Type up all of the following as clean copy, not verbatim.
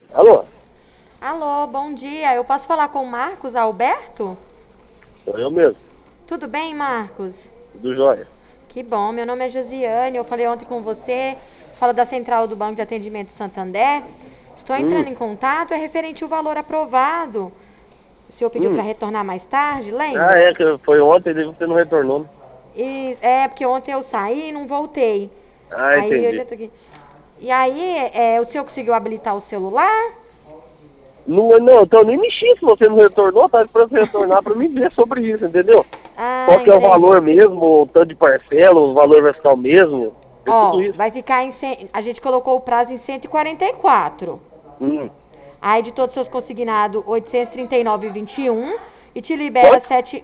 Alô? Alô, bom dia. Eu posso falar com o Marcos Alberto? Sou eu mesmo, Tudo bem, Marcos? do Jóia. Que bom. Meu nome é Josiane. Eu falei ontem com você. Falo da Central do Banco de Atendimento Santander. Estou entrando Hum, em contato. É referente ao valor aprovado. O senhor pediu para hum. retornar mais tarde, Ah, lembra? é, que foi ontem e você não retornou, né? E é porque ontem eu saí e não voltei. Ah, Aí eu entendi. já tô aqui. E aí, o senhor conseguiu habilitar o celular? Não, então nem mexi se você não retornou, tá esperando você retornar pra mim ver sobre isso, entendeu? Qual Ah, que é o valor entendi. mesmo, o tanto de parcela, o valor vai ficar o mesmo, é tudo Ó, isso. vai ficar a gente colocou o prazo em 144. Hum. Aí de todos os seus consignados, 839,21 e te libera Quanto?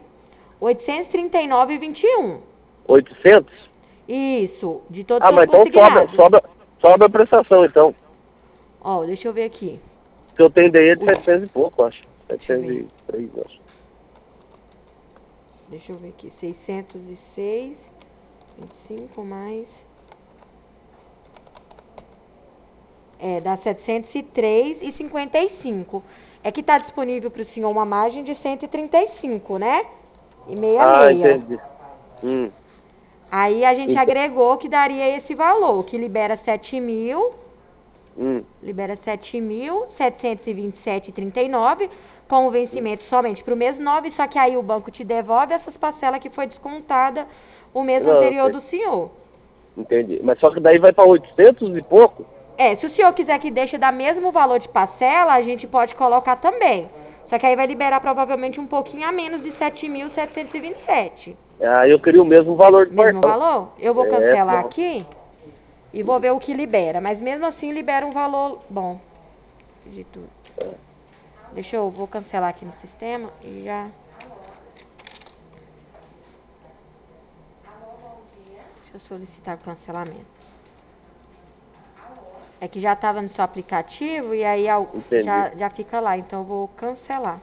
839,21. 800? Isso, de todos os Ah, seus mas então consignados. sobe a prestação, então. Ó, deixa eu ver aqui. Que eu tenho daí é de O, 700 e pouco, eu acho. deixa eu ver. 703, eu acho. Deixa eu ver aqui. 606, 25 mais. Dá 703,55. É que está disponível para o senhor uma margem de 135, né? E meia Ah, meia. entendi. Hum. Aí a gente Então, agregou que daria esse valor, que libera 7.000, hum. libera 7.727,39, com o vencimento somente para o mês 9, só que aí o banco te devolve essas parcelas que foi descontada o mês Não, eu anterior sei. do senhor. Entendi. Mas só que daí vai para 800 e pouco? Se o senhor quiser que deixe dar mesmo valor de parcela, a gente pode colocar também. Só que aí vai liberar provavelmente um pouquinho a menos de 7.727. Ah, eu queria o mesmo valor de Mesmo parcela. valor? Eu vou É, cancelar não. aqui e vou ver o que libera. Mas mesmo assim libera um valor bom de tudo. Vou cancelar aqui no sistema e já. Deixa eu solicitar o cancelamento. É que já estava no seu aplicativo e aí Entendi. já fica lá, então eu vou cancelar.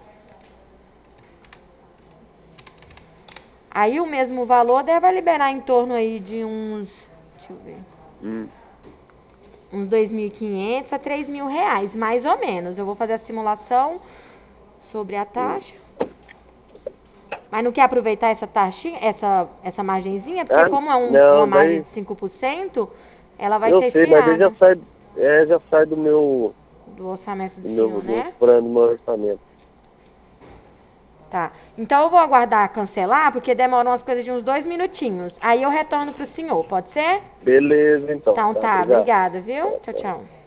Aí o mesmo valor deve liberar em torno aí de uns, deixa eu ver, Hum. uns 2.500 a 3.000 reais, mais ou menos. Eu vou fazer a simulação sobre a Hum. taxa. Mas não quer aproveitar essa taxinha, essa margenzinha? Porque Ah, como é uma não, margem daí de 5%, ela vai eu ser sei, mas daí fiada já sai do orçamento do do meu, senhor, do né? plano, do meu orçamento. Tá. Então eu vou aguardar cancelar, porque demora umas coisas de uns 2 minutinhos. Aí eu retorno pro senhor, pode ser? Beleza, então. Então Tá, tá, obrigado. obrigada, viu? Tá, Tchau, tá. tchau.